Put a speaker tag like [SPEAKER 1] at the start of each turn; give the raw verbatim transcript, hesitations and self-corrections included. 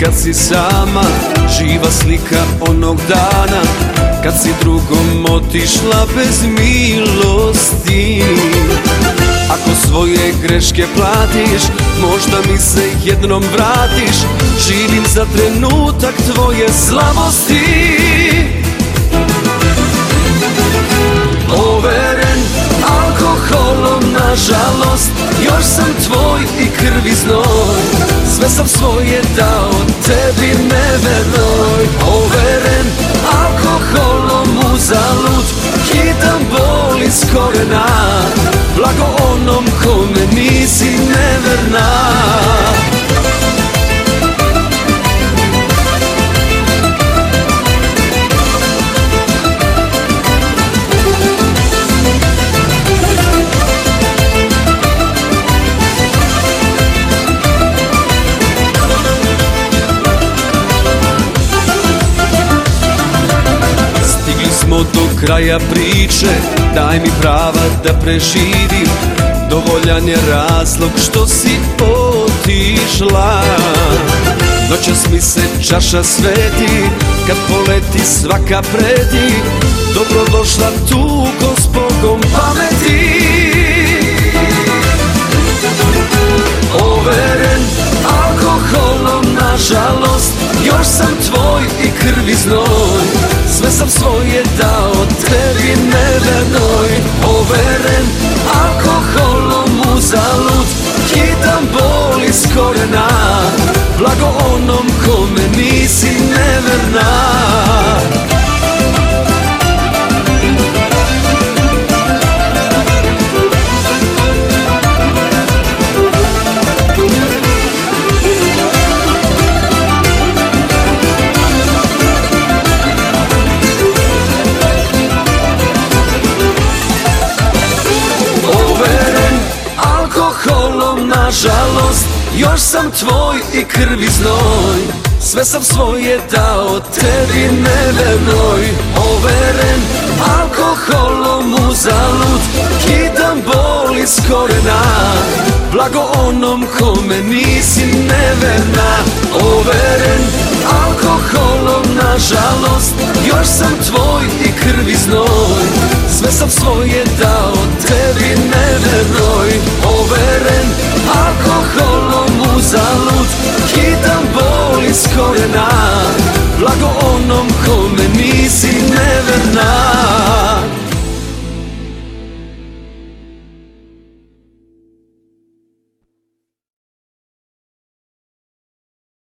[SPEAKER 1] kad si sama, živa slika onog dana kad si drugom otišla bez milosti. Ako svoje greške platiš, možda mi se jednom vratiš. Živim za trenutak tvoje slabosti. Overen alkoholom, nažalost, još sam tvoj i krvi znoj. Sve sam svoje dao tebi, nevernoj. Overen alkoholom, uzalud, hitam bol iz korena. Blago onom kome nisi neverna. Smo do kraja priče, daj mi prava da preživim. Dovoljan je razlog što si otišla. Noćas mi se čaša sveti, kad poleti svaka preti. Dobrodošla tugo s Bogom pameti. Overen alkoholom, nažalost, još sam tvoj i krvi znoj. Sve sam svoje dao tebi, nevernoj. Overen alkoholom, uzalud, hitam bol iz korena. Blago onom kome nisi neverna. Nažalost, još sam tvoj i krvi znoj. Sve sam svoje dao tebi, nevernoj. Overen alkoholom, uzalud, hitam bol iz korena. Blago onom kome nisi neverna. Overen alkoholom, nažalost, još sam tvoj i krvi znoj. Sve sam svoje dao tebi, nevernoj. Overen alkoholom, uzalud, hitam bol iz korena. Blago onom kome